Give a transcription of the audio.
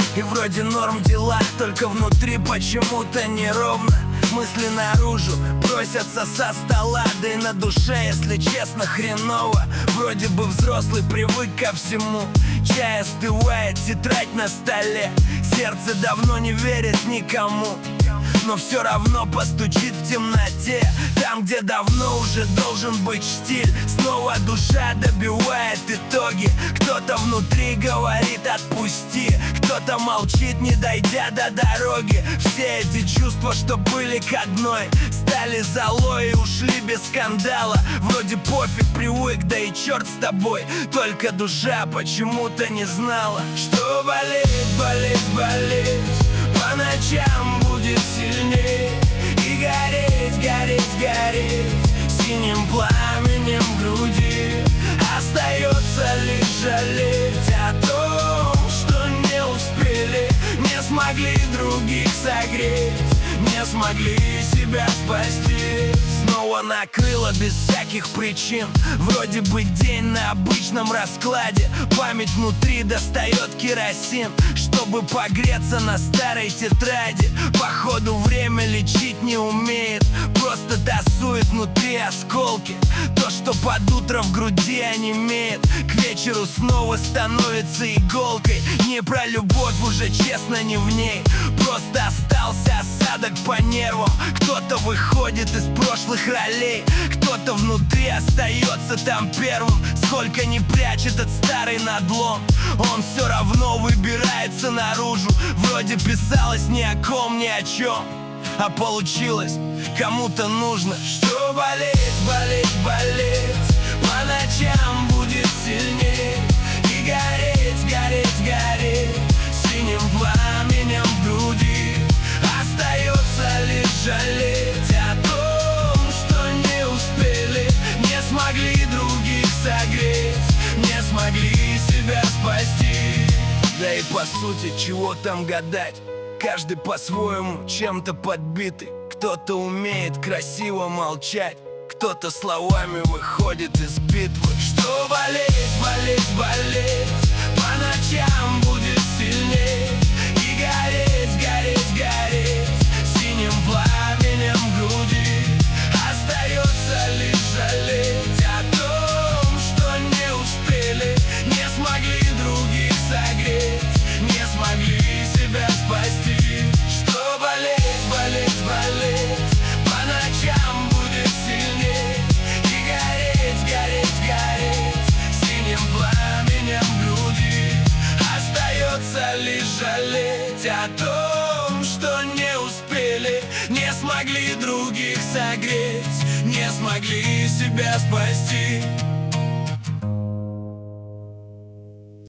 И вроде норм дела, только внутри почему-то неровно. Мысли наружу просятся со стола, да и на душе, если честно, хреново. Вроде бы взрослый, привык ко всему. Чай остывает, тетрадь на столе. Сердце давно не верит никому, но все равно постучит в темноте. Там, где давно уже должен быть штиль, снова душа добивает итоги. Кто-то внутри говорит отпусти, кто-то молчит, не дойдя до дороги. Все эти чувства, что были к одной, стали золой и ушли без скандала. Вроде пофиг, привык, да и черт с тобой. Только душа почему-то не знала, что болит, болит, болит. По ночам будет сильней и гореть, гореть, гореть синим пламенем в груди. Остается лишь жалеть о том, что не успели, не смогли других согреть, не смогли себя спасти. Снова накрыло без всяких причин. Вроде бы день на обычном раскладе. Память внутри достает керосин, чтобы погреться на старой тетради. Походу время лечить не умеет, просто тасует внутри осколки. То, что под утро в груди онемеет, к вечеру снова становится иголкой. Не про любовь уже, честно, не в ней. Просто остался осадок по нервам. Кто-то выходит из прошлых ролей, кто-то внутри остается там первым. Сколько не прячет этот старый надлом, он все равно выбирается наружу. Вроде писалось ни о ком, ни о чем, а получилось кому-то нужно. Что болеть, болеть, болеть, по ночам будет сильней и гореть, гореть, гореть синим пламенем в груди. Остается лишь жалеть о том, что не успели, не смогли других согреть, не смогли себя спасти. Да и по сути, чего там гадать, каждый по-своему чем-то подбитый. Кто-то умеет красиво молчать, кто-то словами выходит из битвы. Что болеть, болеть, болеть, по ночам будет сильней и гореть, гореть, гореть синим пламенем в груди. Остается лишь жалеть о том, что не успели, не смогли других согреть, не смогли себя спасти. Что болеть, болеть, болеть, по ночам будет сильней и гореть, гореть, гореть синим пламенем в груди. Остается лишь жалеть о том, что не успели, не смогли других согреть, не смогли себя спасти.